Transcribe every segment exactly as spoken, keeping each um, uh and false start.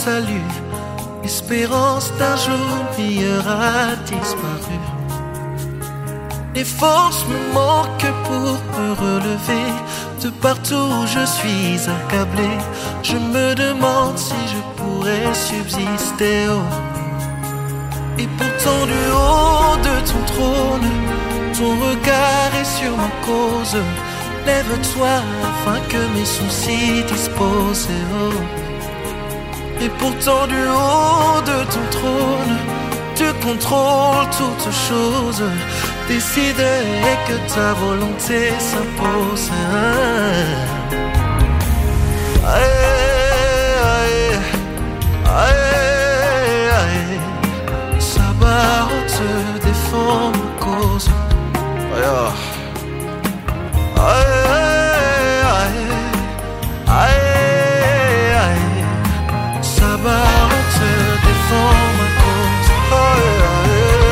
salut. L'espérance d'un jour meilleur a disparu. Les forces me manquent pour me relever. De partout où je suis accablé, je me demande si je pourrais subsister. Oh. Et pourtant du haut de ton trône, ton regard est sur ma cause. Lève-toi afin que mes soucis disposent. Oh. Et pourtant du haut de ton trône, tu contrôles toutes choses. Décide et que ta volonté s'impose. Aïe, aïe, aïe, aïe. Sabaoth défend ma cause. Aïe, aïe, aïe, aïe, aïe. Sabaoth défend ma cause. Aïe, aïe.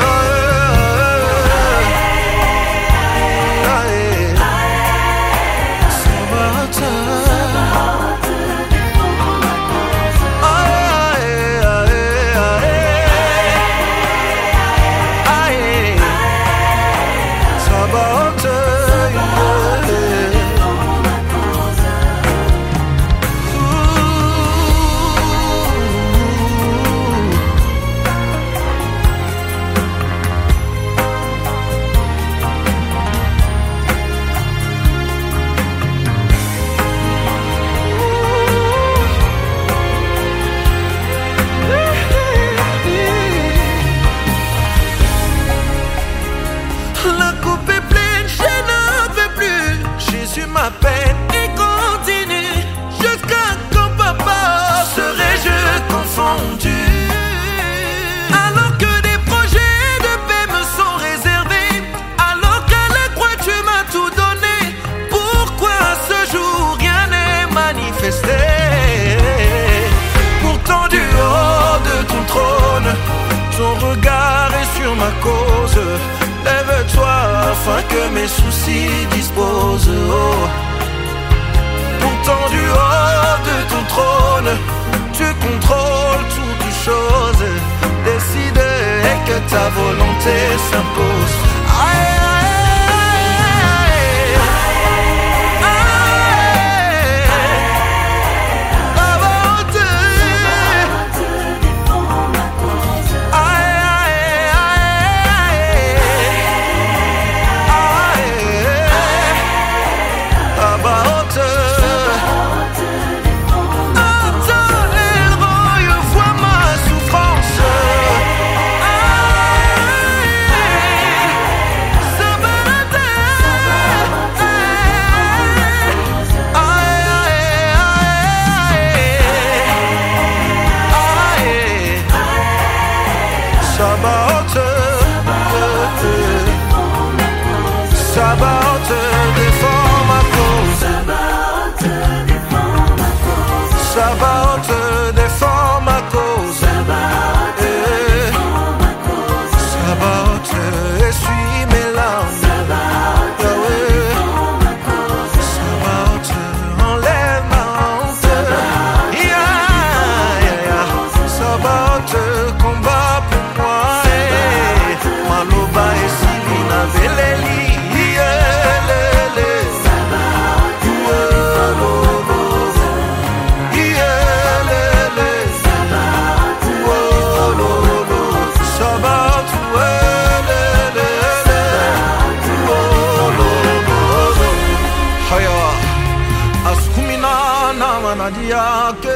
Ma peine et continue jusqu'à quand papa serai-je confondu. Alors que des projets de paix me sont réservés, alors qu'à la croix tu m'as tout donné, pourquoi à ce jour rien n'est manifesté? Pourtant du haut de ton trône, ton regard est sur ma cause. Lève-toi afin que mes soucis disposent. Oh. Pourtant du haut de ton trône, tu contrôles toutes choses. Décide et que ta volonté s'impose. Aïe, Sabaoth, Sabaoth défend ma cause. Sabaoth défend ma cause. Sabaoth essuie mes larmes. Sabaoth enlève ma honte. Sabaoth combat pour moi. Maloba et Silina Beleli. Diake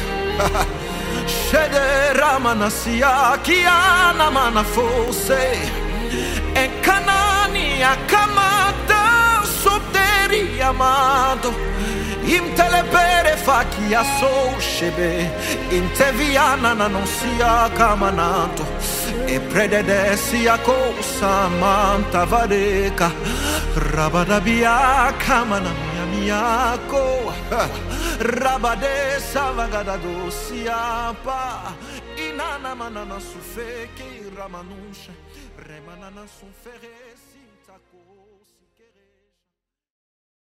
Shede Ramana Siakiana Mana Fose Enkanani Akamata Soteri Amado Imtelepere Fakia So Shebe Inteviana Nanosia Kamanato E Predede Siako Samanta Vadeka Rabadabia Kamana Miako Rabade Savagado Siapa Inana Manana Sufeke Ramanusha Remanana Sufere